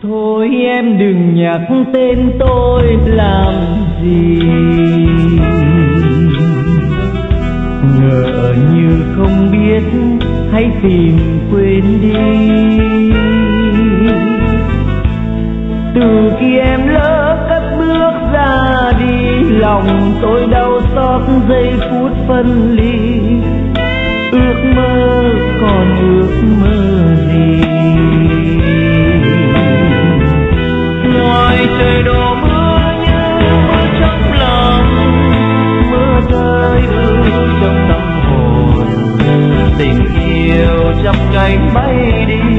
Thôi em đừng nhắc tên tôi làm gì, ngỡ như không biết, hãy tìm quên đi. Từ khi em lỡ cất bước ra đi, lòng tôi đau xót giây phút phân ly. Ước mơ còn ước mơ gì, ngoài trời đổ mưa như mưa trong lòng, mưa rơi ướt trong tâm hồn. Tình yêu chắp cánh bay đi,